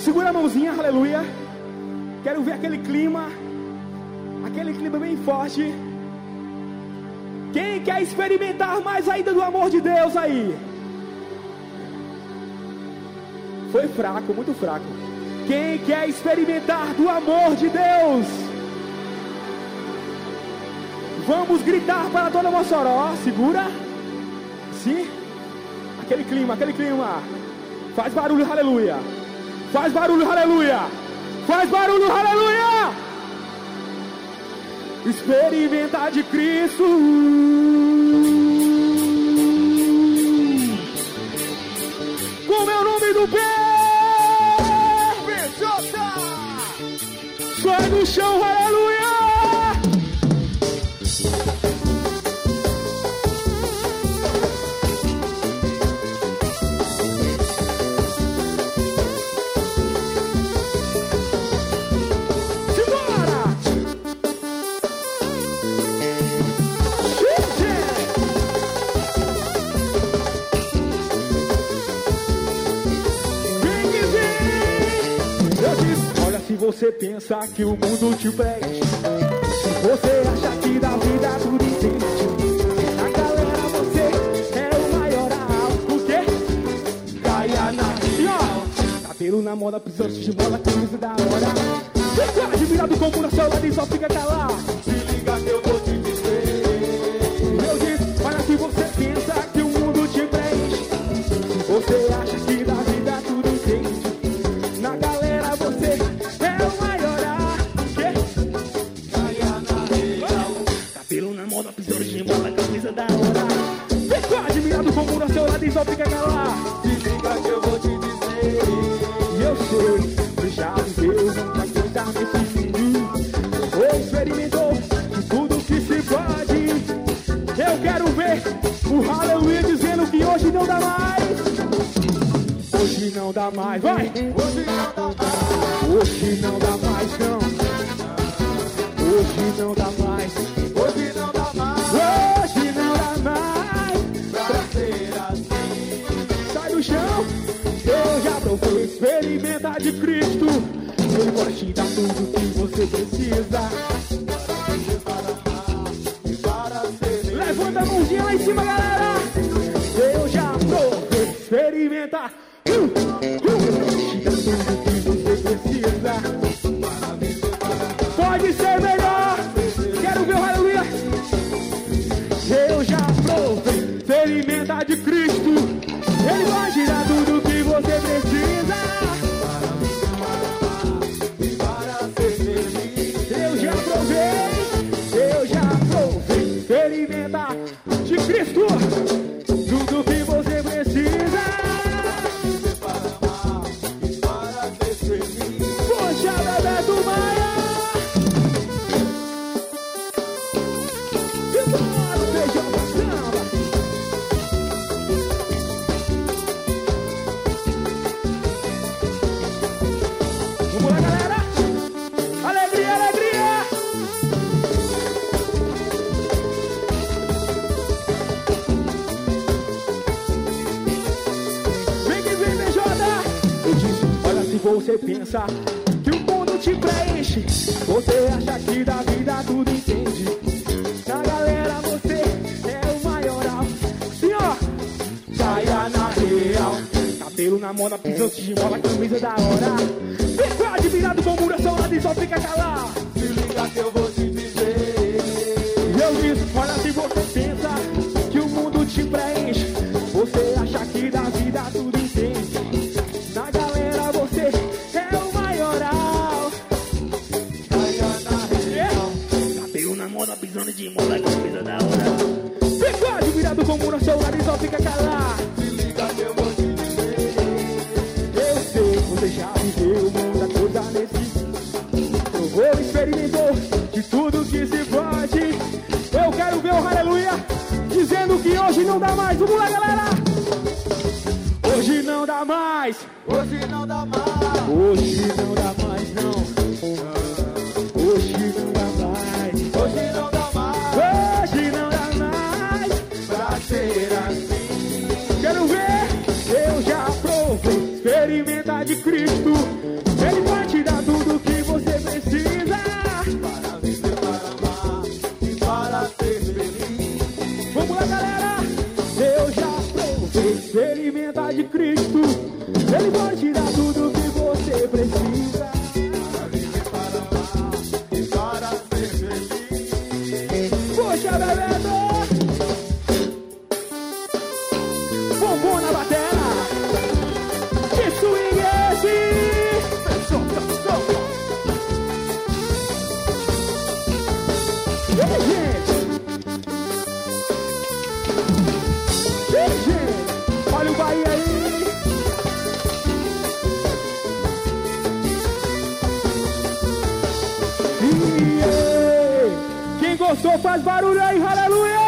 segura a mãozinha, aleluia. Quero ver aquele clima bem forte. Quem quer experimentar mais ainda do amor de Deus aí? Foi fraco, muito fraco. Quem quer experimentar do amor de Deus? Vamos gritar para toda Mossoró. Segura. Sim. Aquele clima. Faz barulho, aleluia. Faz barulho, aleluia. Faz barulho, aleluia. Experimentar de Cristo. Como é o nome do pé? Só no chão, aleluia. Você pensa que o mundo te prende, você acha que da vida tudo entende. Na galera você é o maioral. O quê? Caia na real. Cabelo na moda, pisando de moda, camisa da hora. Fica admirado como na sua lado e só fica calado. Se liga que eu vou te dizer. Eu disse, olha se você pensa que o mundo te prende, você acha que da vida tudo entende. Na galera você camisa da hora. Ficou admirado como no seu lado e só fica calado. Se liga que eu vou te dizer. E eu sei, você já viveu muita coisa nesse mundo. Ou experimentou de tudo que se pode. Eu quero ver o aleluia dizendo que hoje não dá mais. Hoje não dá mais, vai! Hoje não dá mais. Hoje não dá mais, não. Hoje não dá mais. Hoje não dá mais. Hoje não dá mais pra ser assim. Sai do chão. Eu já provei experimentar de Cristo. Ele pode te dar tudo que você precisa. Levanta a mãozinha lá em cima, galera. Eu já provei experimentar. Te dá tudo que você precisa. Pode ser melhor. Quero ver o aleluia. Eu já provei experimentar de Cristo. Ele vai te dar tudo que você precisa. Eu já provei experimentar de Cristo. Tudo que você precisa. Poxa, Bebeto Maia. Vamos lá, galera. Alegria, alegria. Vem que vem, BJ. Eu disse, olha se você pensa que o mundo te preenche. Você acha que da vida tudo entende. Na galera você é o maioral. Senhor, saia na real. Cabelo na moda, pisando de mola, camisa da hora. Fica admirado com o muração lá e só fica calado. Se liga que eu vou te dizer. Eu disse, olha se você pensa que o mundo te preenche. Você acha que da vida tudo entende. Na galera você é o maioral. Saia na real. Cabelo na moda, pisando de mola, camisa da hora. Fica admirado com o muração lá e só fica calado. Se liga que eu vou te dizer. Eu sei, você já viveu muita coisa nesse mundo. Provou, experimentou de tudo que se pode. Eu quero ver o aleluia dizendo que hoje não dá mais. Vamos lá, galera. Hoje não dá mais. Hoje não dá mais. Hoje não dá mais, não. Hoje não dá mais. Hoje não dá mais. Hoje não dá mais pra ser assim. Quero ver. Eu já provei. Experimenta alimentar de Cristo. Ele vai te dar tudo que você precisa Para viver, para amar e para ser feliz. Vamos lá, galera! Eu já provei. Se alimentar de Cristo, Ele vai te dar tudo que você precisa. Para viver, para amar e para ser feliz. Poxa, Bebeto! Bombom na batera! Que swing é esse? Ei, gente! Olha o Bahia aí! Quem gostou faz barulho aí, aleluia!